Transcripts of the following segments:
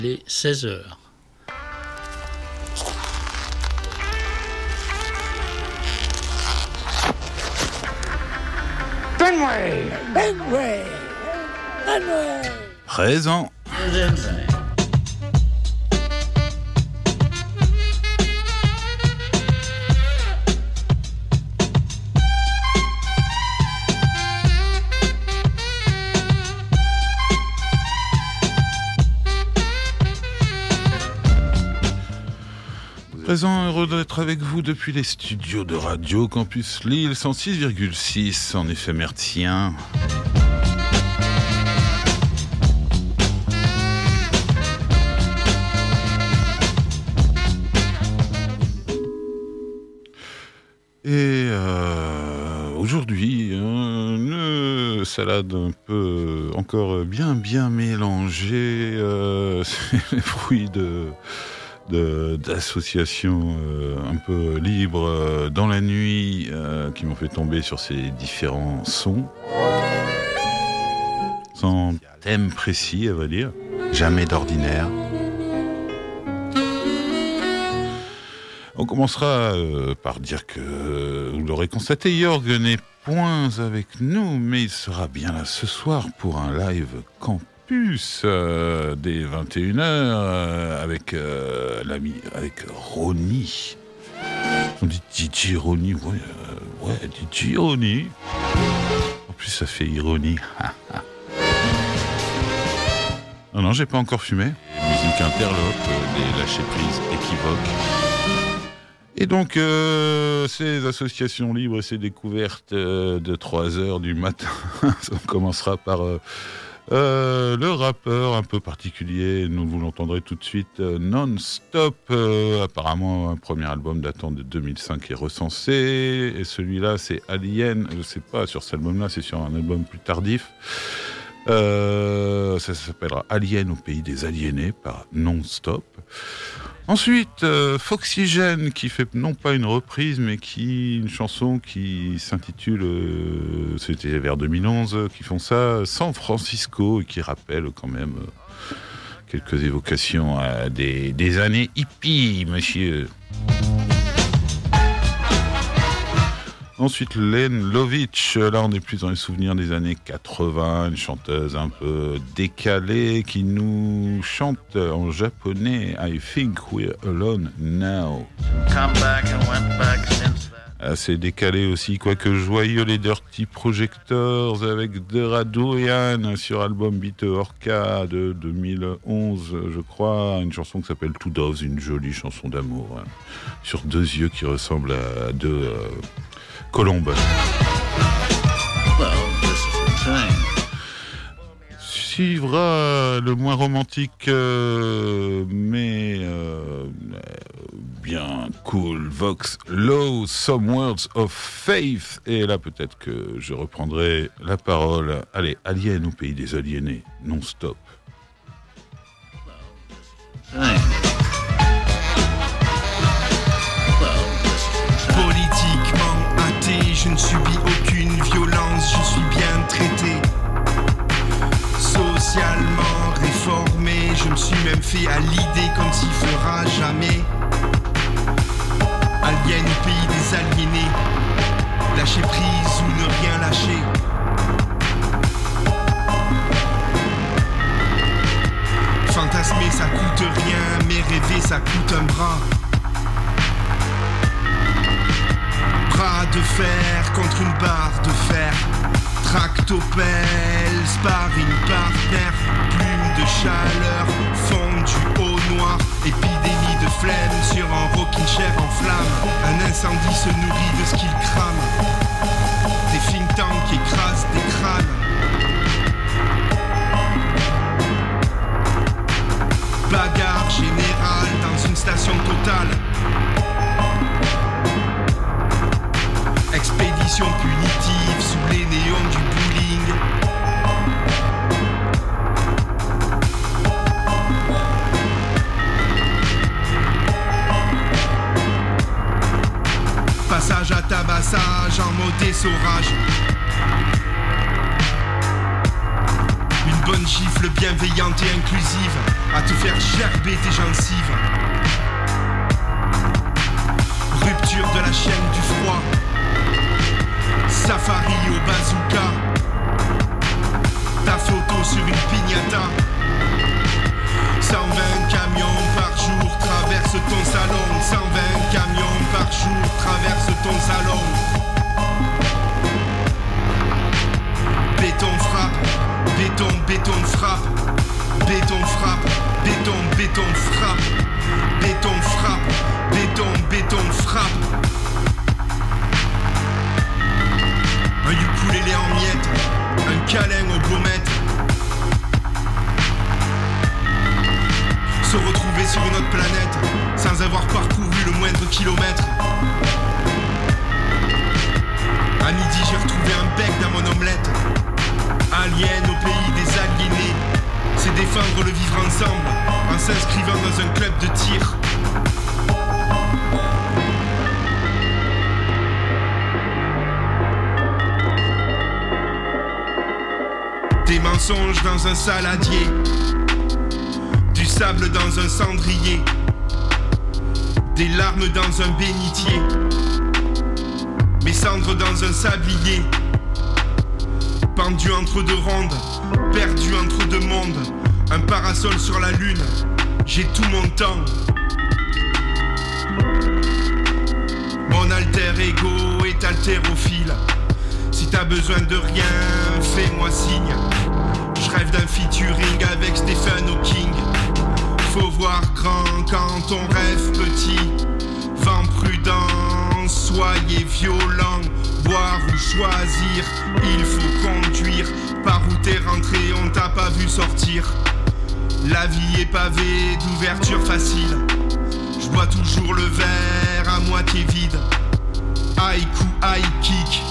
Les 16h. Fenway! Fenway! Fenway! Présent. Présent, heureux d'être avec vous depuis les studios de Radio Campus Lille 106,6 en FM hertzien. Et aujourd'hui, une salade un peu encore bien mélangée, c'est les fruits d'associations un peu libres dans la nuit qui m'ont fait tomber sur ces différents sons sans thème précis à vrai dire, jamais d'ordinaire. On commencera par dire que vous l'aurez constaté, Jorg n'est point avec nous, mais il sera bien là ce soir pour un live campus dès 21h avec l'ami, avec Ronnie. On dit DJ Ronnie, ouais, DJ Ronnie. En plus, ça fait ironie. Non, j'ai pas encore fumé. Musique interlope, des lâcher-prises équivoques. Et donc, ces associations libres et ces découvertes de 3h du matin, on commencera par le rappeur un peu particulier, vous l'entendrez tout de suite, Non-Stop, apparemment un premier album datant de 2005 est recensé, et celui-là c'est Alien, je sais pas sur cet album-là, c'est sur un album plus tardif, ça s'appellera Alien au pays des aliénés par Non-Stop. Ensuite, Foxygène qui fait non pas une reprise, mais une chanson qui s'intitule, c'était vers 2011, qui font ça, San Francisco, et qui rappelle quand même quelques évocations à des années hippies, monsieur. Ensuite, Len Lovitch, là on est plus dans les souvenirs des années 80, une chanteuse un peu décalée qui nous chante en japonais I Think We're Alone Now. Assez décalé aussi, quoique joyeux, les Dirty Projectors avec Dera Durian sur album Beat Orca de 2011, je crois, une chanson qui s'appelle Two Doves, une jolie chanson d'amour, hein, sur deux yeux qui ressemblent à deux colombes. Suivra le moins romantique mais bien cool Vox Low, Some Words of Faith, et là peut-être que je reprendrai la parole. Allez, Alien au pays des aliénés, Non-Stop. Politiquement athée, je ne subis aucune violence, je suis bien traité. Socialement réformé, je me suis même fait à l'idée qu'on s'y fera jamais. Alien au pays des aliénés, lâcher prise ou ne rien lâcher. Fantasmer ça coûte rien, mais rêver ça coûte un bras. Bras de fer contre une barre de fer. Tractopelle, sparring partner, plume de chaleur, fondu au noir, épidémie de flemme sur un rocking chair en flamme. Un incendie se nourrit de ce qu'il crame. Des think tanks qui écrasent des crânes. Bagarre générale dans une station totale. Expédition punitive sous les néons du bowling. Passage à tabassage en mode essorage. Une Une bonne gifle bienveillante et inclusive à te faire gerber tes gencives. Rupture de la chaîne du froid. Safari au bazooka. Ta photo sur une piñata. 120 camions par jour traversent ton salon. 120 camions par jour traversent ton salon. Béton frappe, béton, béton frappe. Béton frappe, béton, béton frappe. Béton frappe, béton, béton frappe. Un ukulélé en miettes, un câlin au gommette. Se retrouver sur une autre planète, sans avoir parcouru le moindre kilomètre. À midi j'ai retrouvé un bec dans mon omelette. Alien au pays des aliénés, c'est défendre le vivre ensemble, en s'inscrivant dans un club de tir. Des mensonges dans un saladier, du sable dans un cendrier, des larmes dans un bénitier, mes cendres dans un sablier, pendu entre deux rondes, perdu entre deux mondes, un parasol sur la lune, j'ai tout mon temps. Mon alter ego est haltérophile. Si t'as besoin de rien, fais-moi signe. Je rêve d'un featuring avec Stephen Hawking. Faut voir grand quand on rêve petit. Vent prudent, soyez violent. Boire ou choisir, il faut conduire. Par où t'es rentré, on t'a pas vu sortir. La vie est pavée d'ouverture facile. Je bois toujours le verre à moitié vide. Haïku, high kick.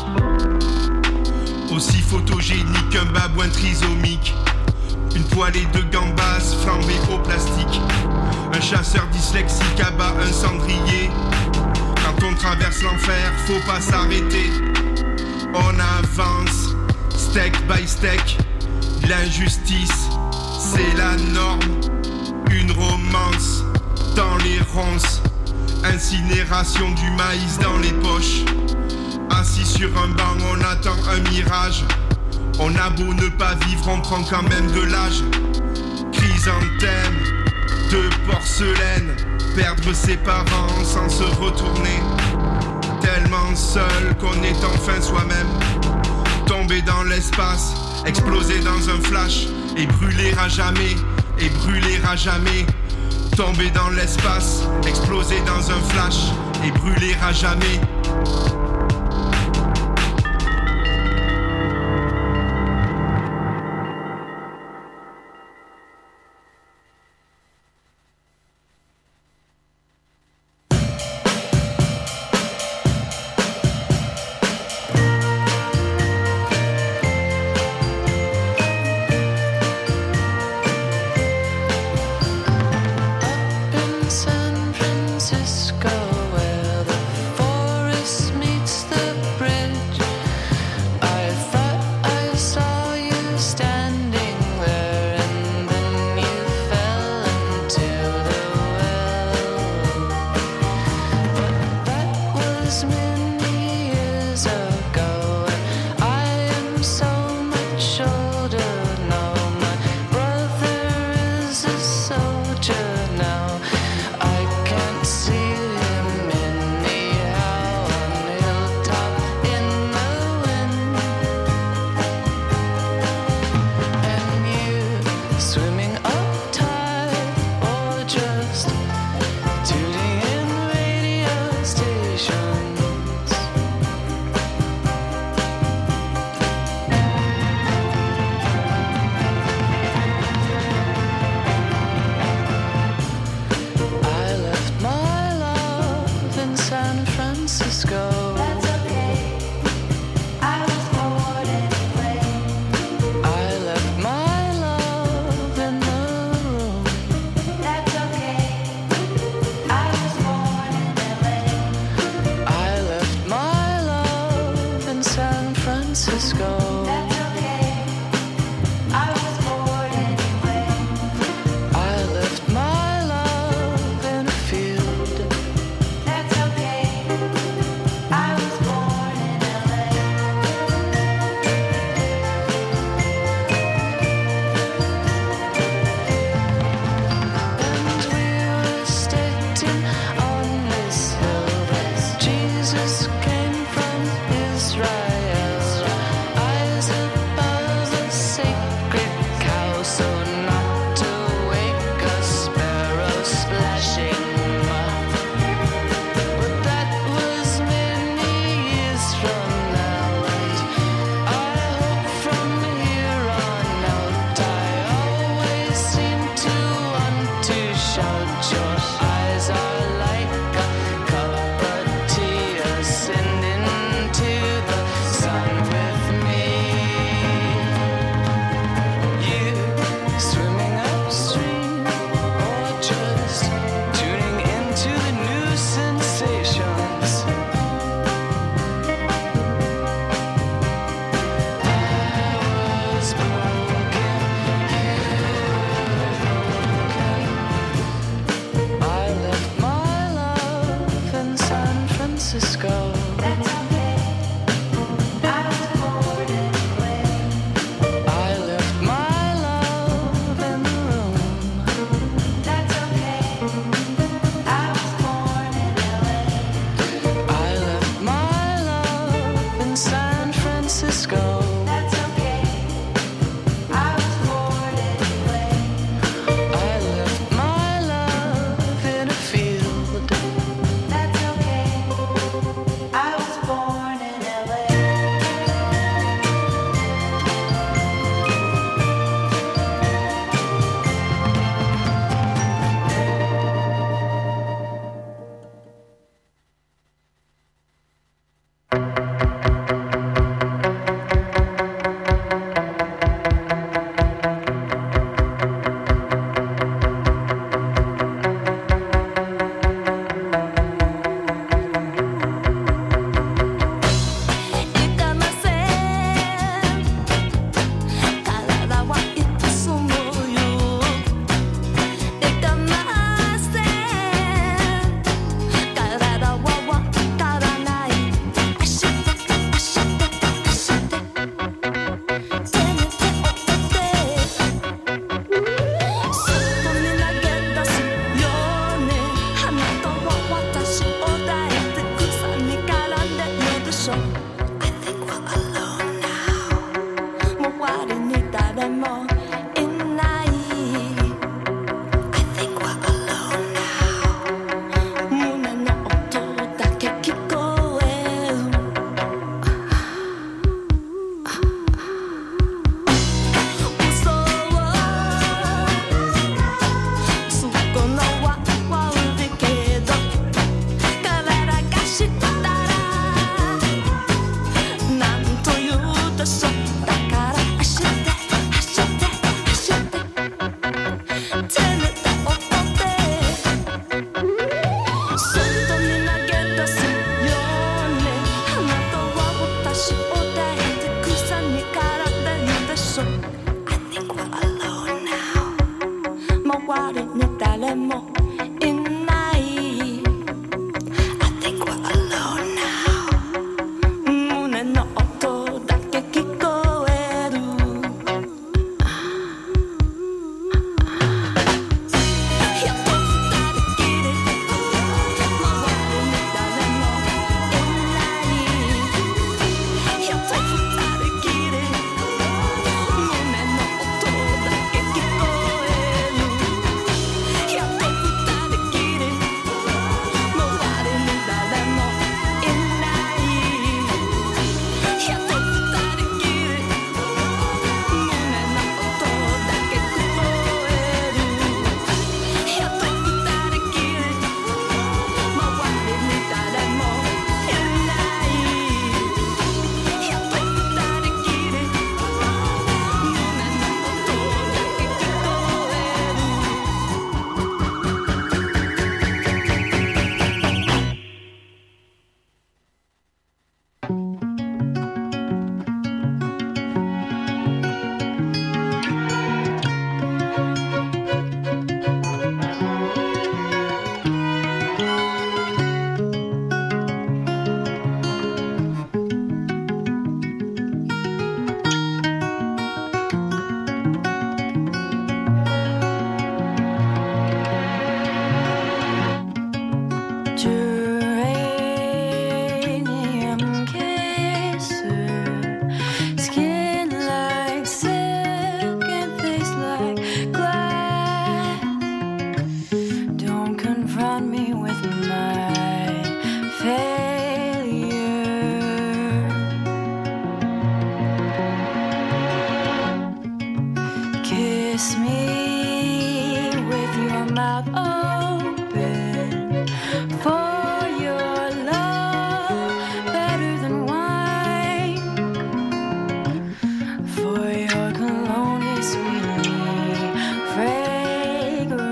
Aussi photogénique qu'un babouin trisomique. Une poêlée de gambas flambée au plastique. Un chasseur dyslexique abat un cendrier. Quand on traverse l'enfer, faut pas s'arrêter. On avance, steak by steak. L'injustice, c'est la norme. Une romance dans les ronces. Incinération du maïs dans les poches. Assis sur un banc, on attend un mirage. On a beau ne pas vivre, on prend quand même de l'âge. Chrysanthème de porcelaine. Perdre ses parents sans se retourner. Tellement seul qu'on est enfin soi-même. Tomber dans l'espace, exploser dans un flash. Et brûler à jamais, et brûler à jamais. Tomber dans l'espace, exploser dans un flash. Et brûler à jamais. San Francisco, where the forests meet Kiss me with your mouth open for your love, better than wine. For your cologne is sweetly fragrant.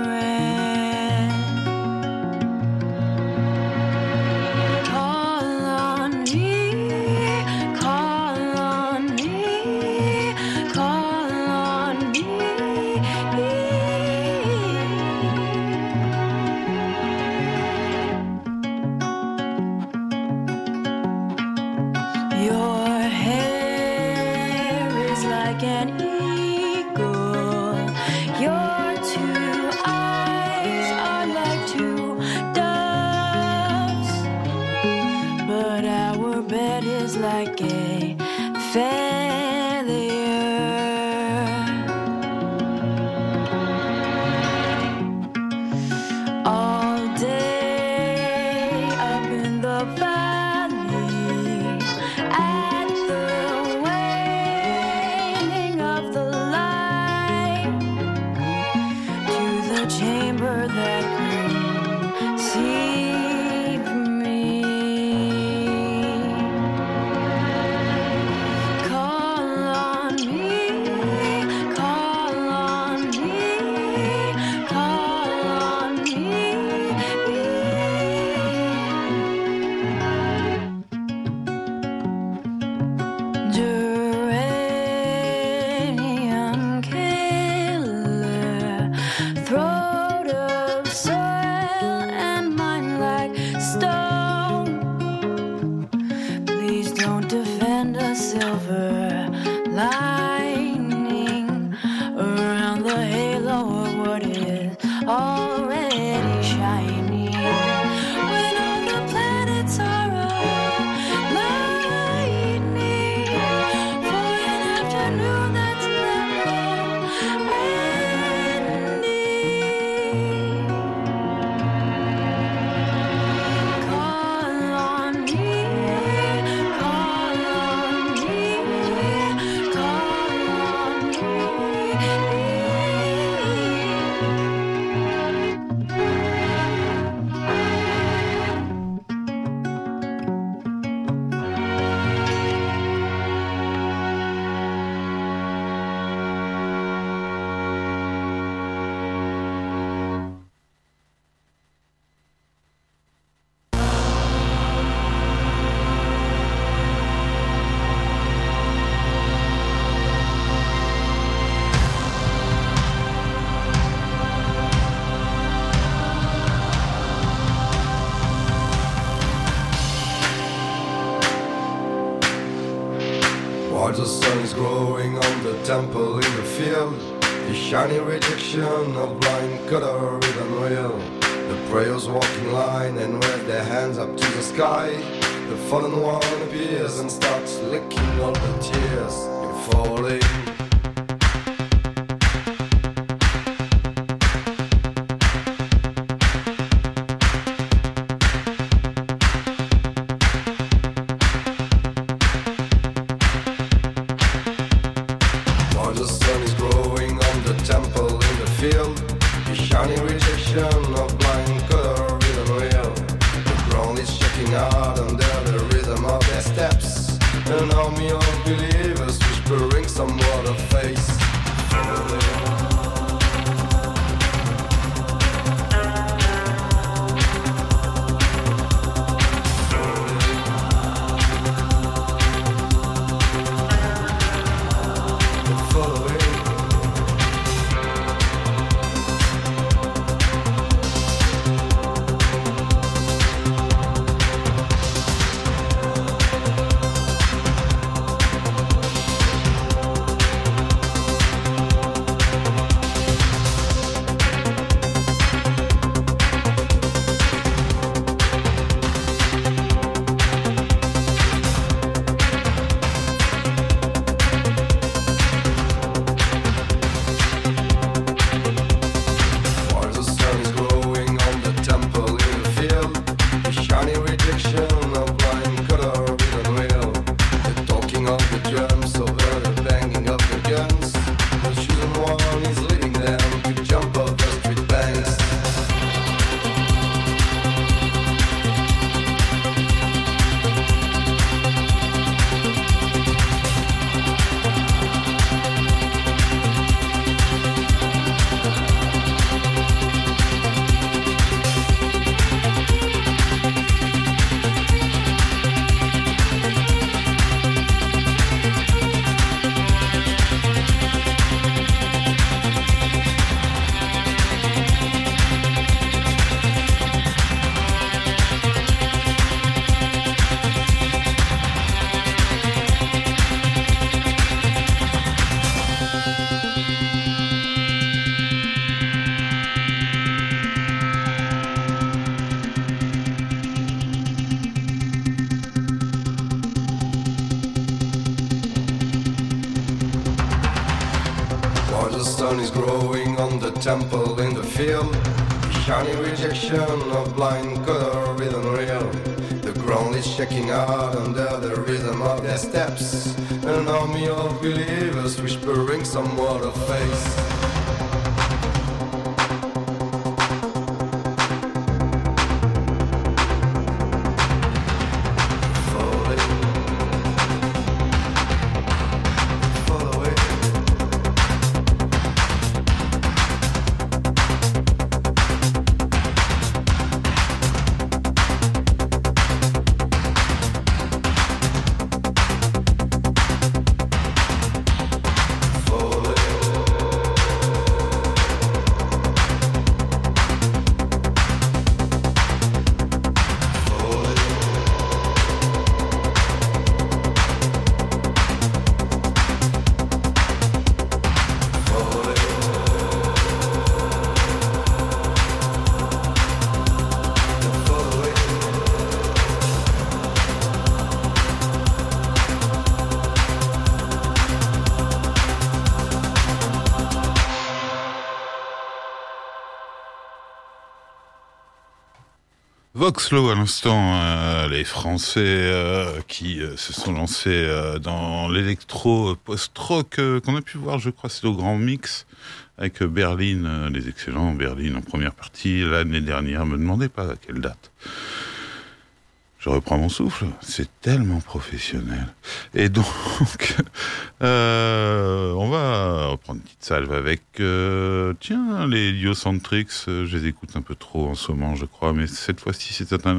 Call on me, call on me, call on me. Your hair is like an eagle. Your two eyes are like two doves. But our bed is like a failure. All day up in the valley, at the waning of the light, to the chamber that conceived me. Call on me, call on me, call on me. Geranium killer, throat of soil and mind like stone. Please don't defend a silver lining around the halo of what is already shining. When all the planets are aligning for an afternoon that's never ending. Call on me, call on me, call on me. While the sun is growing on the temple in the field, the shiny rejection of blind color is unreal. The prayers walk in line and wave their hands up to the sky. The fallen one appears and starts licking all the tears. You're falling. While the sun is growing on the temple in the field, the shiny rejection of blind color is unreal. The ground is shaking hard under the rhythm of their steps. An army of believers whispering some word of faith. Following. the sun is growing on the temple in the field. Shiny rejection of blind color is unreal. The ground is shaking out under the rhythm of their steps. An army of believers whispering some word of faith. Voxlo à l'instant, les Français qui se sont lancés dans l'électro post-rock qu'on a pu voir, je crois, c'est au Grand Mix avec Berlin, les excellents Berlin en première partie l'année dernière. Me demandez pas à quelle date. Je reprends mon souffle, c'est tellement professionnel. Et donc, on va reprendre une petite salve avec, les Heliocentrics, je les écoute un peu trop en ce moment, je crois, mais cette fois-ci,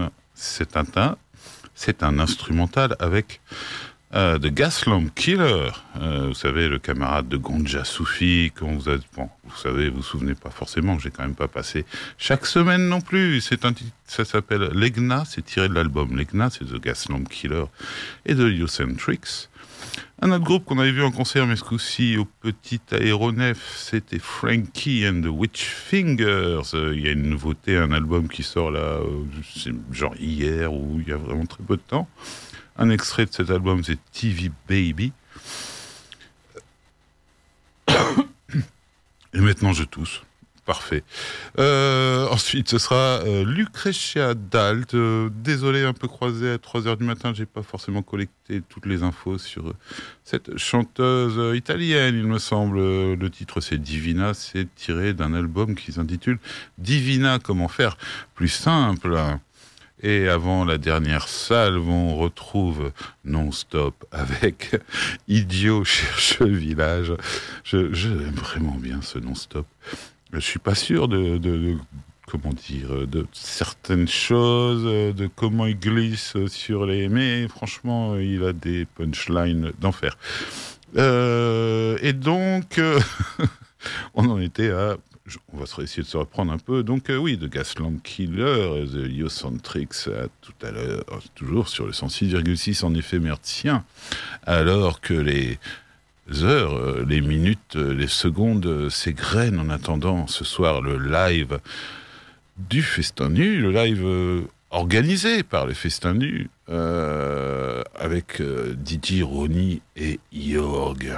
c'est un instrumental avec The Gaslamp Killer, vous savez, le camarade de Gonja Soufi, qu'on vous a, bon, vous savez, vous vous souvenez pas forcément, j'ai quand même pas passé chaque semaine non plus. C'est un titre, ça s'appelle Legna, c'est tiré de l'album Legna, c'est The Gaslamp Killer et The Heliocentrics. Un autre groupe qu'on avait vu en concert, mais ce coup-ci au petit aéronef, c'était Frankie and the Witchfingers. Il y a une nouveauté, un album qui sort là, genre hier, ou il y a vraiment très peu de temps. Un extrait de cet album, c'est TV Baby. Et maintenant, je tousse. Parfait. Ensuite, ce sera Lucretia Dalt. Désolé, un peu croisé à 3h du matin. J'ai pas forcément collecté toutes les infos sur cette chanteuse italienne, il me semble. Le titre, c'est Divina. C'est tiré d'un album qui s'intitule Divina, comment faire plus simple. Et avant la dernière salve, on retrouve Non-Stop avec Idiot cherche village. J'aime vraiment bien ce Non-Stop. Je suis pas sûr de comment dire, de certaines choses, de comment il glisse sur les... Mais franchement, il a des punchlines d'enfer. Et donc, on en était à... On va essayer de se reprendre un peu. Donc oui, The Gaslamp Killer, The Heliocentrics, tout à l'heure, toujours sur le 106,6 en effet mertien, alors que les heures, les minutes, les secondes s'égrènent en attendant ce soir le live du Festin Nu, le live organisé par les Festins Nus, avec Didi, Ronnie et Jorg.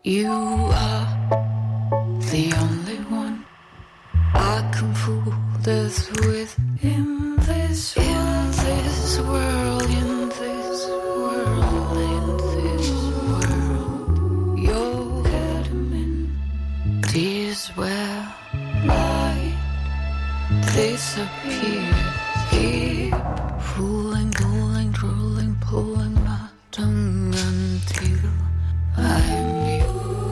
You are the only one I can fool this with. In this world, in this world, in this world, your ketamine is where light disappears. Keep fooling, pulling, drooling, pulling my tongue until I'm you.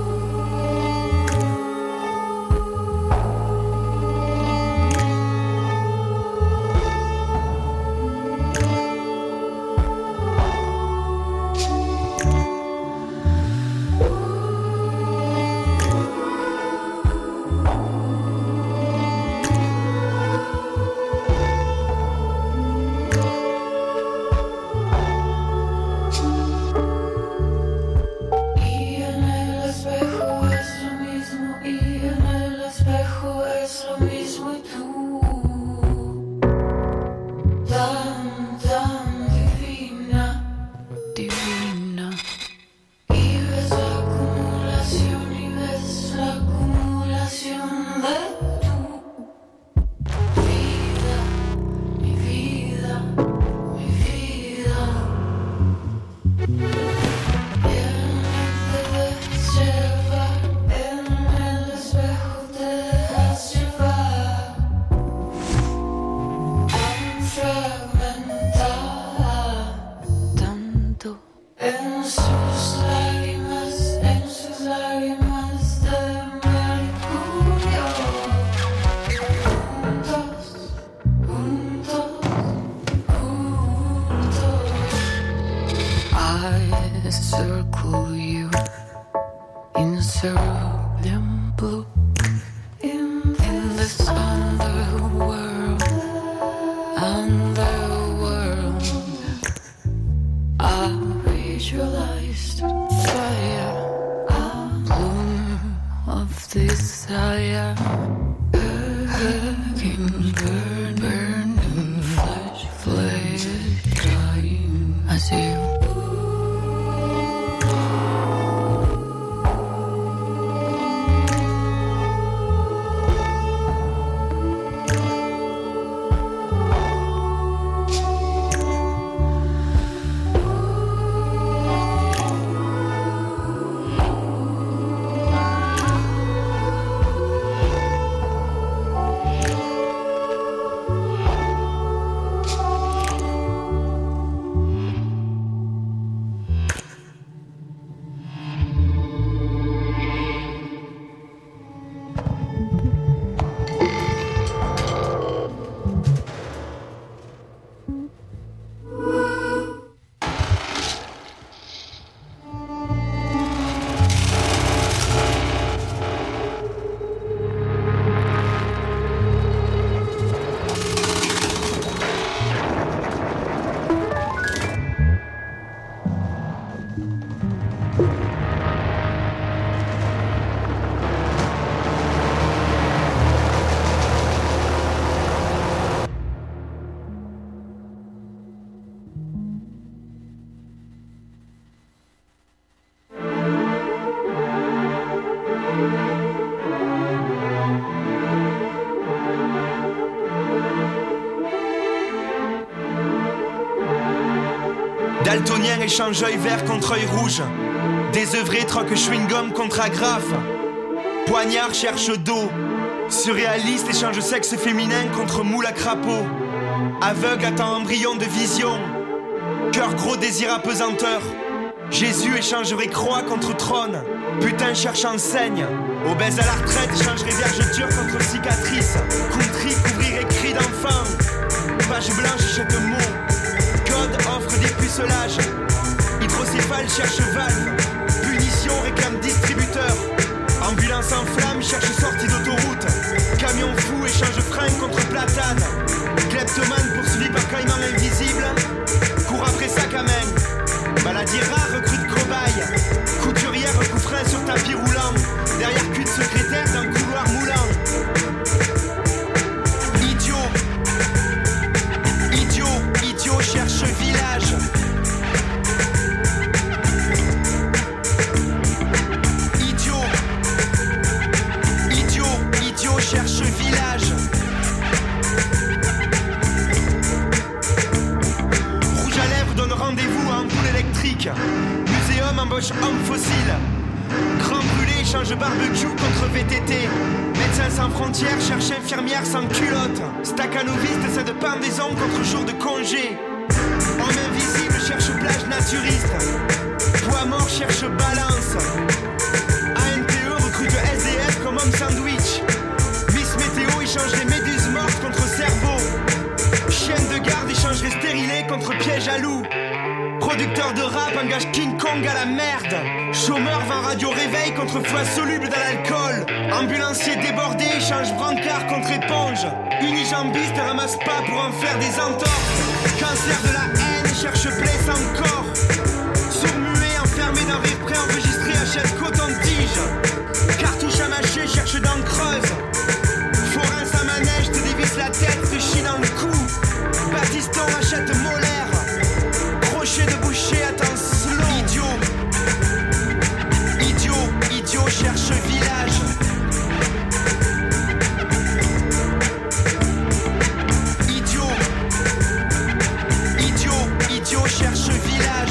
Circle you in a cerulean blue in this underworld, underworld. I visualized fire, bloom of desire, hurricanes burn, burning flesh, flesh, dying as you. Daltonien échange œil vert contre œil rouge. Désœuvré troque chewing-gum contre agrafe. Poignard cherche dos. Surréaliste échange sexe féminin contre moule à crapaud. Aveugle attend embryon de vision. Cœur gros désir apesanteur. Jésus échangerait croix contre trône. Putain cherche enseigne. Obèse à la retraite échangerait vergeture contre cicatrice. Country couvrirait cris d'enfant. Page blanche jette mot. Code offre des pucelages. Hydrocéphale cherche valve. Punition réclame distributeur. Ambulance en flamme cherche sortie d'autoroute. Camion fou échange frein contre platane. Kleptomane poursuivi par caïman invisible. Court après sac à main. Maladie rare recrute cobaye. Couturière coup frein sur tapis roulant. Derrière cul de secrétaire d'un couloir moulant. Idiot cherche village. embauche homme fossile. Grand brûlé change barbecue contre VTT. Médecins sans frontières cherche infirmière sans culotte. Staccanoviste essaie de pendaison contre jour de congé. Homme invisible cherche plage naturiste. Poids mort cherche balance. ANTE recrute SDF comme homme sandwich. Miss Météo échange les méduses mortes contre cerveau. Chienne de garde échangerait stérilé contre piège à loup. Producteur de rap engage King Kong à la merde. Chômeur vend radio réveil contre foie soluble dans l'alcool. Ambulancier débordé échange brancard contre éponge. Unijambiste ramasse pas pour en faire des entorses. Cancer de la haine cherche plaie sans corps. Sourd-muet enfermé dans rire préenregistré achète coton-tige. Cartouche à mâcher cherche dents creuses. Forain sa manège te dévisse la tête, te chie dans le cou. Batiston achète molaire. Crochet de boucher attend slow. Idiot cherche village. Idiot cherche village.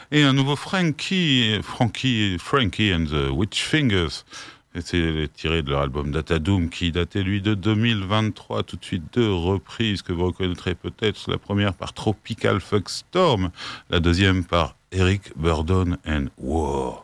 Et un nouveau Frankie and the Witch Fingers. C'est tiré de leur album Data Doom qui datait lui de 2023. Tout de suite 2 reprises que vous reconnaîtrez peut-être. La première par Tropical Fuck Storm, la deuxième par Eric Burdon and War.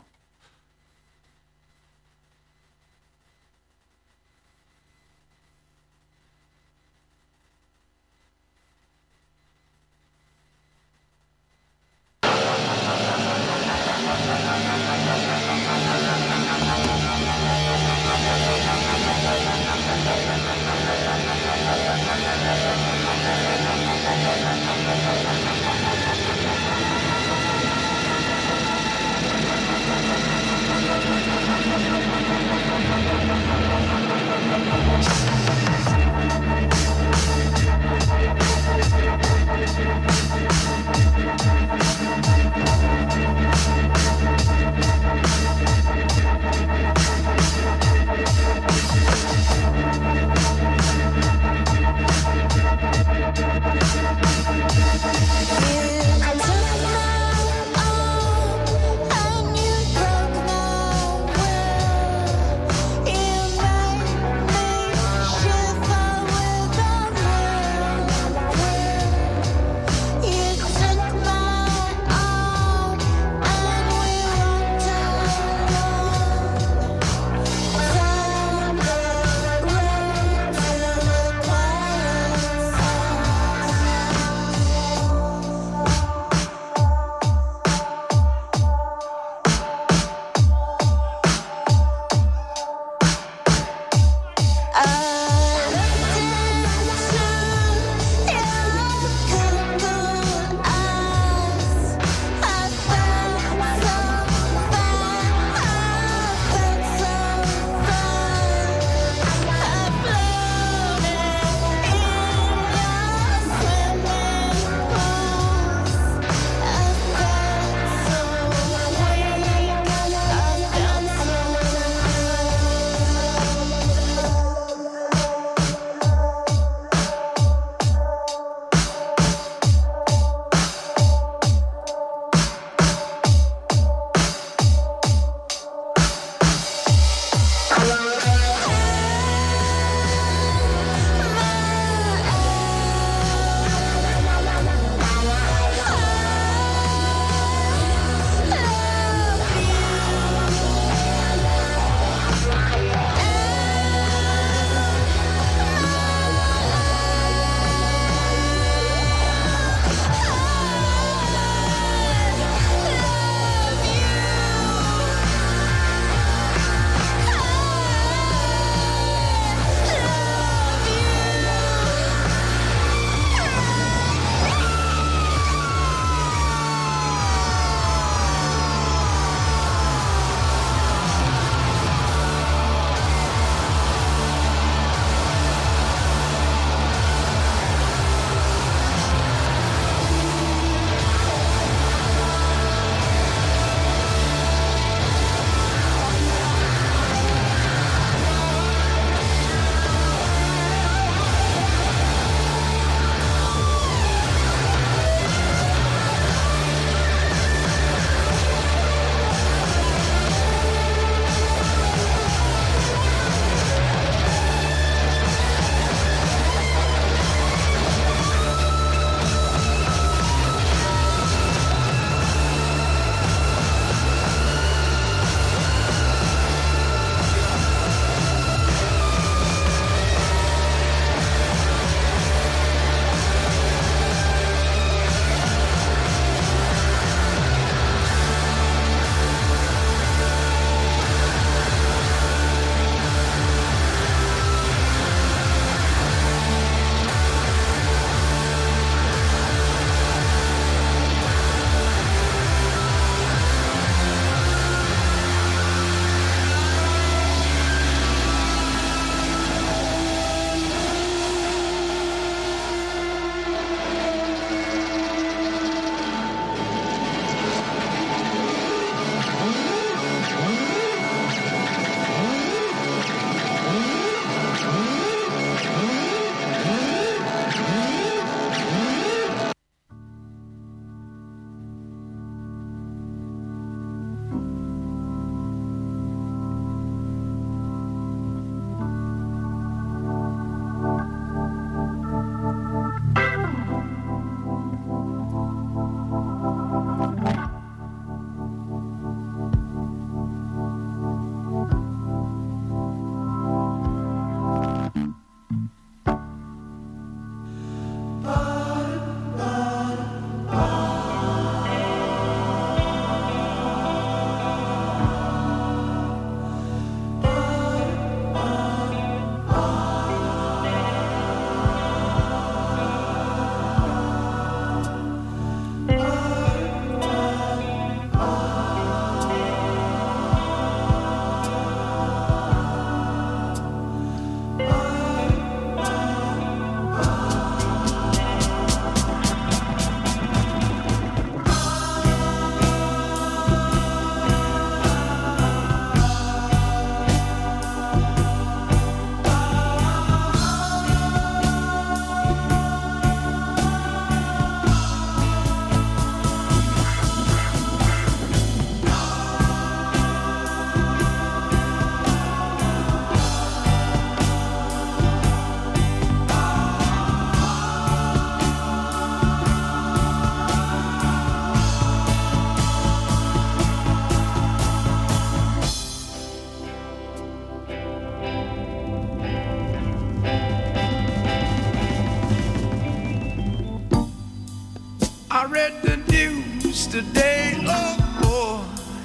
yesterday, oh boy.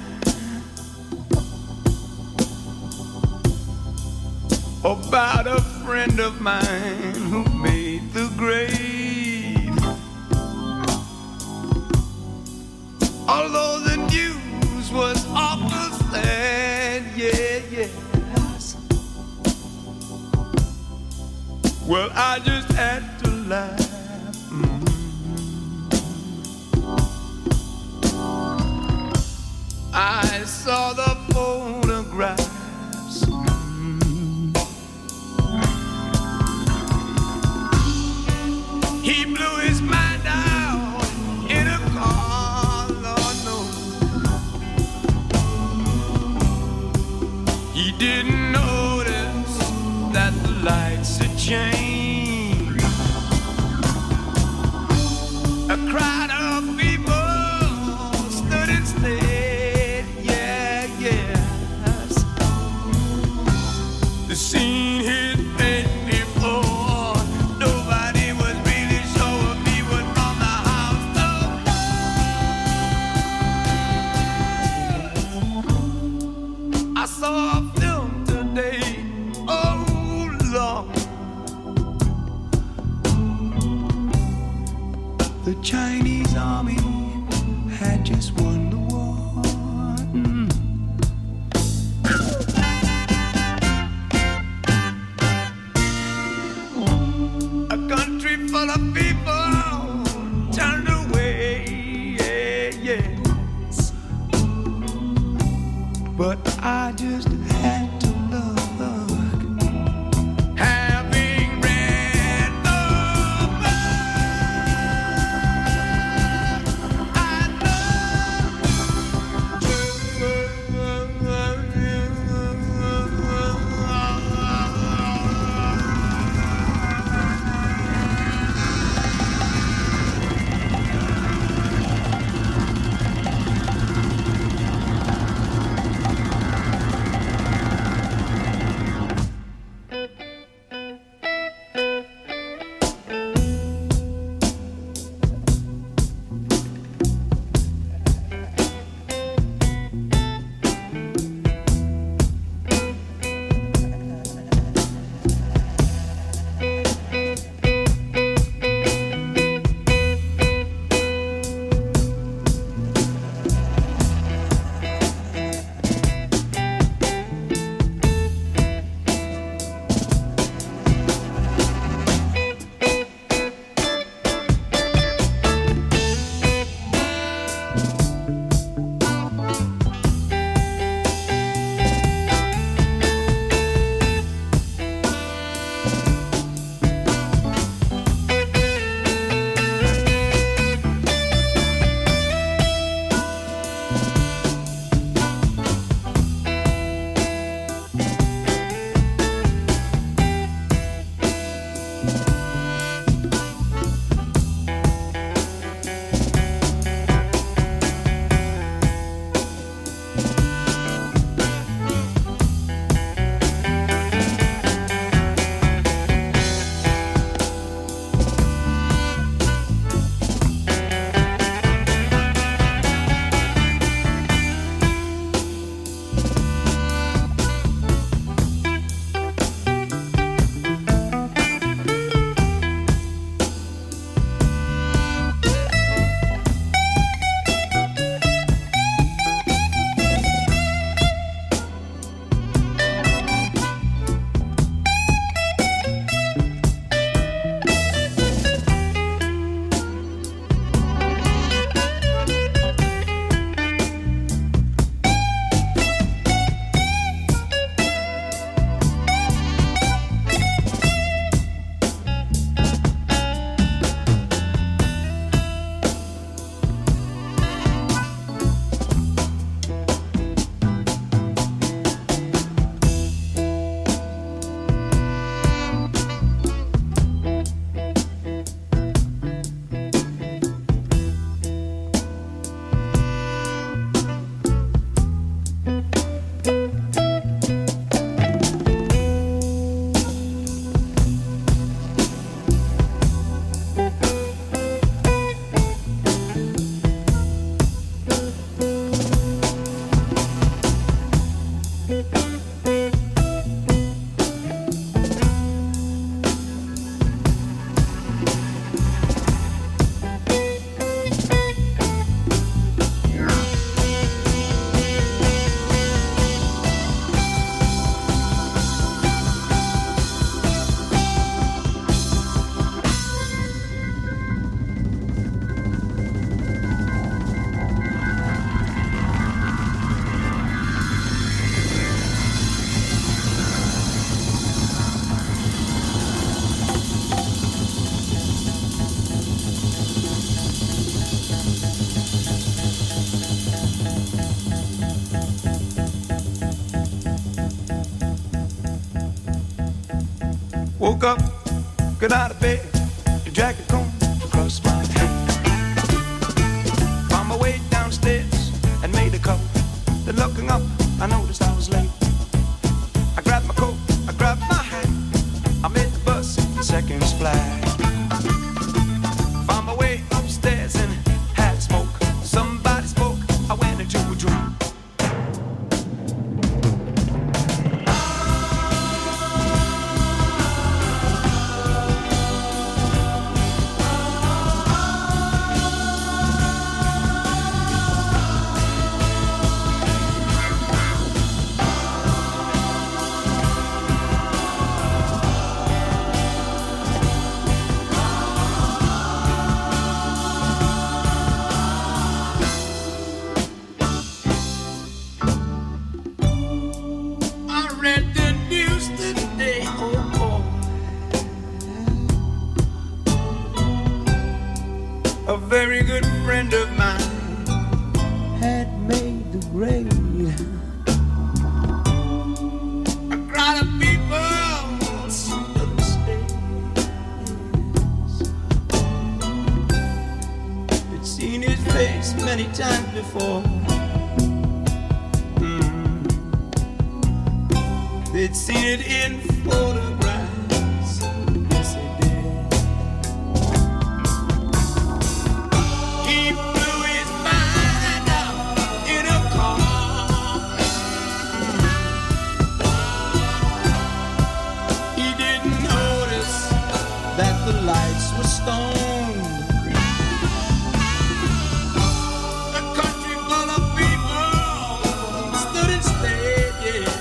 About a friend of mine who made the grade. Although the news was awful sad, yeah, yes. Well, I just had to laugh. I saw the photographs. He blew his mind out in a car, Lord knows. He didn't notice that the lights had changed. A crowd of people stood instead, yeah, yes. The scene hit before. Nobody was really sure if he was from the house. No. I saw a film today. Oh Lord. The Chinese army had just won the war. A country full of people turned away, yeah, yes. But I just had to look. Having read the book, I know. Woke up, got out of bed, to drag the comb across my head. Found my way downstairs and made a cup. Then looking up, I noticed I was late. I grabbed my coat, I grabbed my hat. I made the bus in seconds flat. Found my way upstairs and had smoke. Somebody spoke, I went into a dream. A very good friend of mine had made the grade. A crowd of people stood the stage. They'd seen his face many times before. They'd seen it in photographs. Yes, they did. He blew his mind out in a car. He didn't notice that the lights were stone green. A country full of people stood and stared, yeah.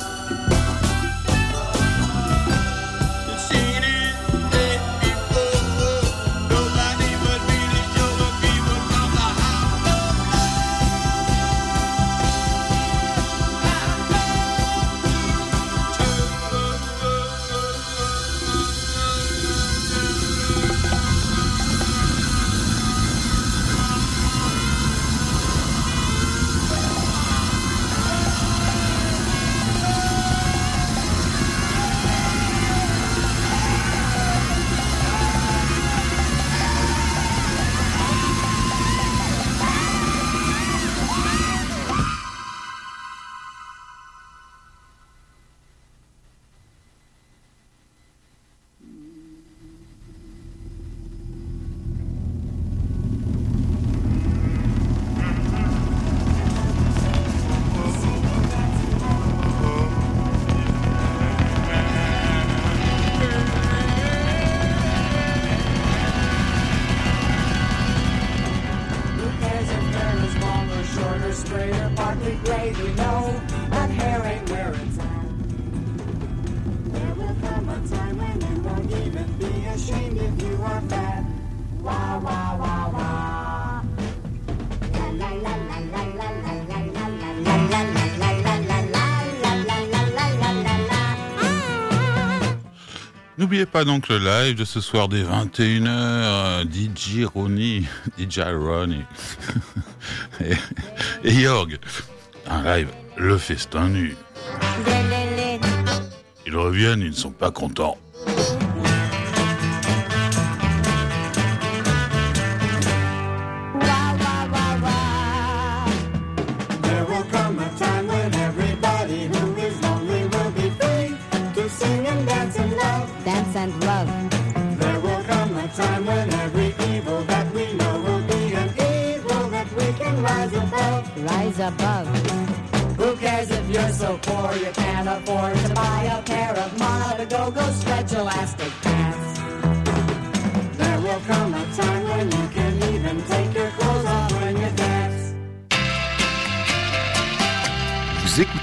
N'oubliez pas donc le live de ce soir dès 21h, DJ Ronnie et Jorg. Un live, le festin nu. Ils reviennent, ils ne sont pas contents. Above. Who cares if you're so poor you can't afford to buy a pair of Monaco stretch elastic pants? There will come a time when you can even take your clothes off when you dance. Vous écoutez